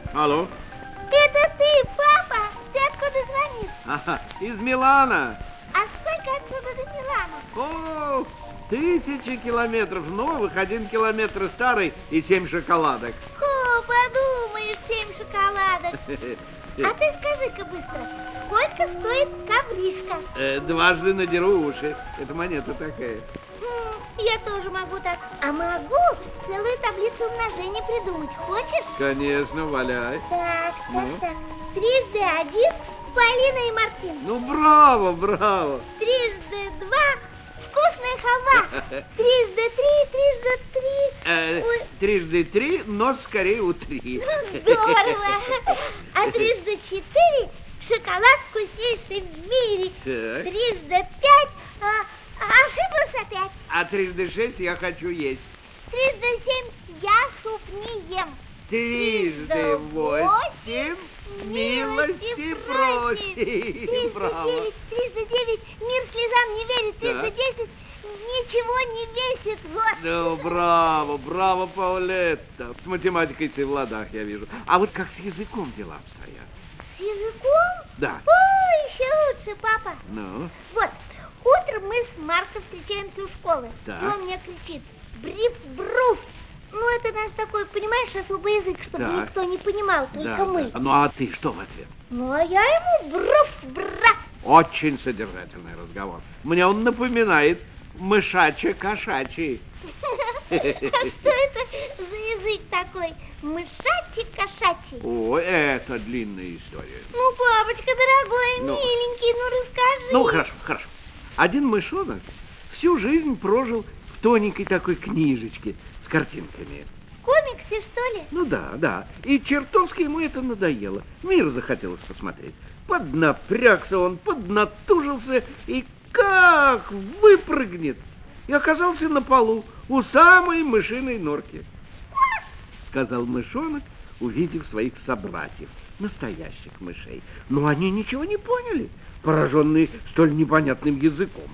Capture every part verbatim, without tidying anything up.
Алло. Это ты, папа? Ты откуда звонишь? Ага, из Милана. А сколько отсюда до Милана? О, тысячи километров новых, один километр старый и семь шоколадок. О, подумаешь, семь шоколадок. А ты скажи-ка быстро, сколько стоит ковришка? Э, дважды надеру уши. Это монета такая. Хм, я тоже могу так. А могу целую таблицу умножения придумать. Хочешь? Конечно, валяй. Так, так, Ну? так. Трижды один Полина и Мартин. Ну, браво, браво. Трижды два вкусная халва. Трижды три, трижды три. Э, Ой. трижды три, но скорее у три. Здорово. А трижды четыре шоколад вкуснейший в мире. Так. Трижды пять, а, ошиблась опять. А трижды шесть я хочу есть. Трижды семь я суп не ем. Трижды восемь милости просим. Трижды Браво. девять, трижды девять мир слезам не верит. Трижды Так. десять ничего не весит. Вот. Ну, браво, браво, Паулетта. С математикой ты в ладах, я вижу. А вот как с языком дела обстоят? С языком? Да. О, еще лучше, папа. Ну? Вот, утром мы с Марком встречаемся у школы. Так. И он мне кричит: бриф-бруф. Ну, это наш такой, понимаешь, особый язык, чтобы Так. никто не понимал, только Да, мы. да. Ну, а ты что в ответ? Ну, а я ему бруф-браф. Очень содержательный разговор. Мне он напоминает мышачий-кошачий. А что это за язык такой? Мышачий-кошачий? О, это длинная история. Ну, папочка дорогой, Ну. миленький, ну расскажи. Ну, хорошо, хорошо. Один мышонок всю жизнь прожил в тоненькой такой книжечке с картинками. В комиксе, что ли? Ну да, да. И чертовски ему это надоело. Мир захотелось посмотреть. Поднапрягся он, поднатужился и как выпрыгнет. И оказался на полу у самой мышиной норки. Сказал мышонок, увидев своих собратьев, настоящих мышей. Но они ничего не поняли, пораженные столь непонятным языком.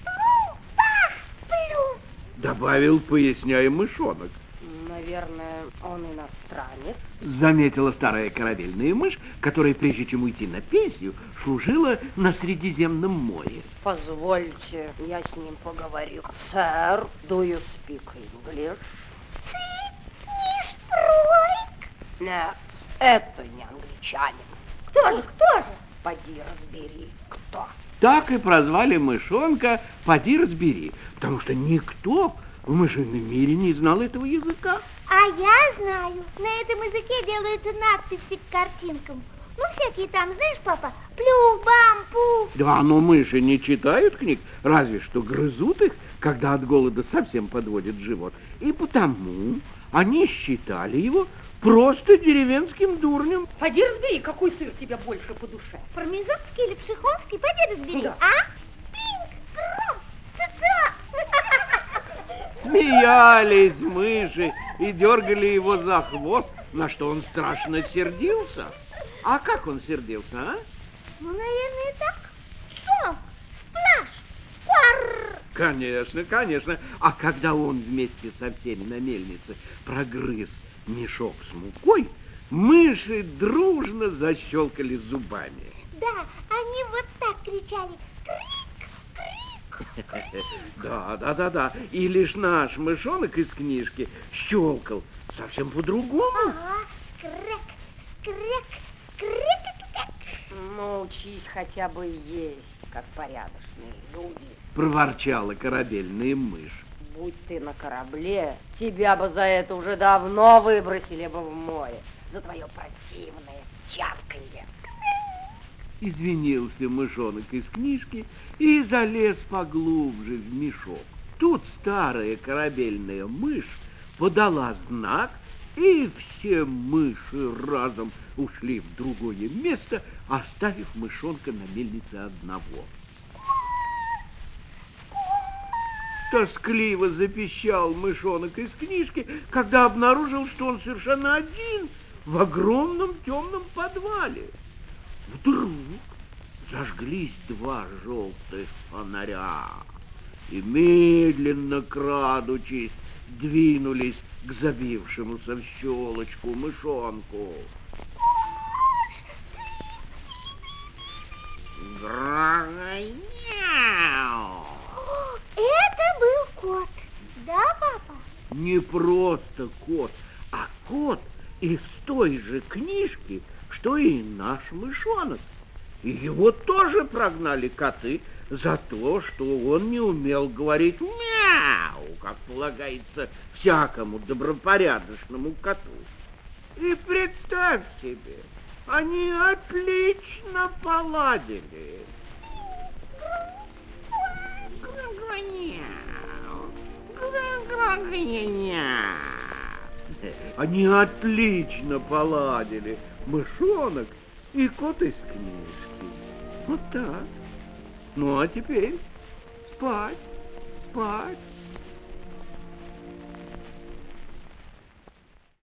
Плю. Добавил, поясняя мышонок. Наверное, он иностранец. Заметила старая корабельная мышь, которая, прежде чем уйти на пенсию, служила на Средиземном море. Позвольте, я с ним поговорю. Сэр, do you speak English? Нет, это не англичанин. Кто же, кто же? Поди разбери, кто. Так и прозвали мышонка «Поди разбери», потому что никто в мышином мире не знал этого языка. А я знаю, на этом языке делаются надписи к картинкам. Ну, всякие там, знаешь, папа, плюх, бам, пуф. Да, но мыши не читают книг, разве что грызут их, когда от голода совсем подводит живот. И потому они считали его просто деревенским дурнем. Поди разбери, какой сыр тебе больше по душе. Пармезанский или пшехонский, пойди разбери, Да. а? Пинг, кром, ца-ца. Смеялись мыши и дергали его за хвост, на что он страшно сердился. А как он сердился, а? Ну, наверное, так. Сок, сплаш, спар. Конечно, конечно. А когда он вместе со всеми на мельнице прогрыз мешок с мукой, мыши дружно защелкали зубами. Да, они вот так кричали. Крик, крик. Да, да, да, да. И лишь наш мышонок из книжки щелкал совсем по-другому. Ага, скрек, скрек, скрек. Ну, учись хотя бы есть, как порядочные люди. Проворчала корабельная мышь. Будь ты на корабле, тебя бы за это уже давно выбросили бы в море. За твое противное чавканье. Извинился мышонок из книжки и залез поглубже в мешок. Тут старая корабельная мышь подала знак, и все мыши разом ушли в другое место, оставив мышонка на мельнице одного. Тоскливо запищал мышонок из книжки, когда обнаружил, что он совершенно один в огромном темном подвале. Вдруг зажглись два желтых фонаря и, медленно крадучись, двинулись к забившемуся в щелочку мышонку. Грагоняу. Это был кот. Да, папа? Не просто кот, а кот из той же книжки, что и наш мышонок. И его тоже прогнали коты за то, что он не умел говорить мяу, как полагается всякому добропорядочному коту. И представь себе, они отлично поладили. Они отлично поладили, мышонок и кот из книжки. Вот так. Ну, а теперь спать, спать.